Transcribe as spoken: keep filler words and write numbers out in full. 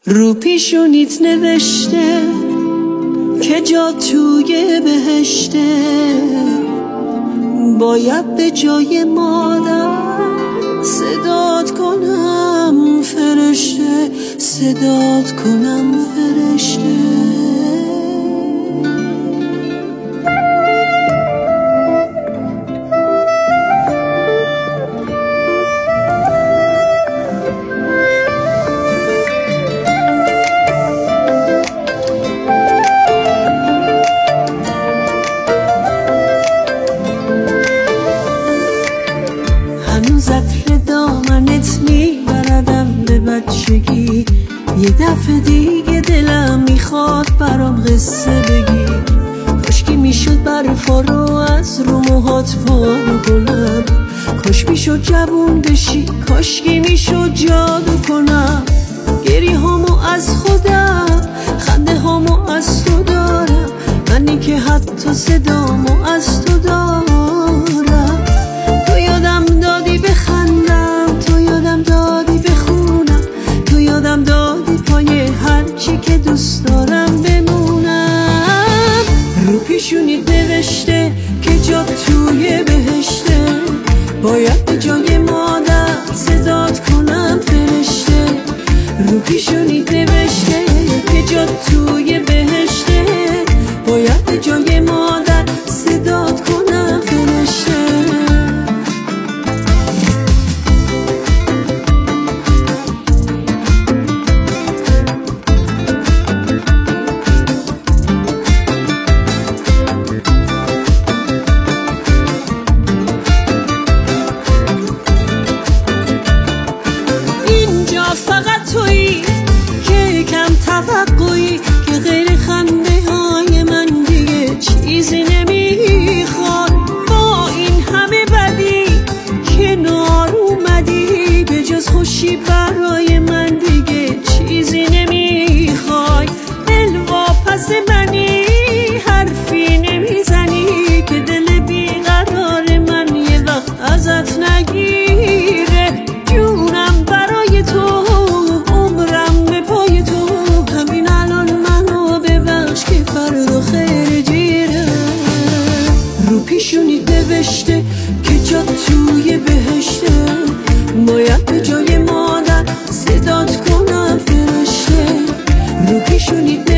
رو پیشونیت نوشته که جا توی بهشته، باید به جای مادر صدات کنم فرشته، صدات کنم فرشته. هنوز عطر دامنت میبردم به بچگی، یه دفعه دیگه دلم میخواد برام قصه بگی. کاشکی میشد برفا رو از رو موهات پارو کنم، کاش میشد جوون بشی، کاشکی میشد جادو کنم. گریه هامو از خودم، خنده هامو از تو دارم، منی که حتی صدامو از تو دارم. تو یادم دادی بخندم، تو یادم دادی بخونم، تو یادم دادی پای هر چی که دوست دارم بمونم. رو پیشونیت نوشته که جا توی بهشته، باید به جای مادر صدات کنم فرشته. رو پیشونیت نوشته که جا توی بهشته، باید به جای مادر صدات کنم فرشته. اینجا فقط تویی که کم توقعی، که غیر خنده های من دیگه چیزی نمیخواد. با این همه بدی کنار اومدی، به جز خوشی برای من دیگه چیزی نمیخوای. دلوا پس منی، حرفی نمیزنی که دل بیقرار من یه وقت ازت نگیره. جونم برای تو، عمرم به پای تو، همین الان منو ببخش که فردا خیر جیره. رو پیشونیت نوشته که جا توی بهشته، باید به جای مادر صدات کنم فرشته. رو پیشونیت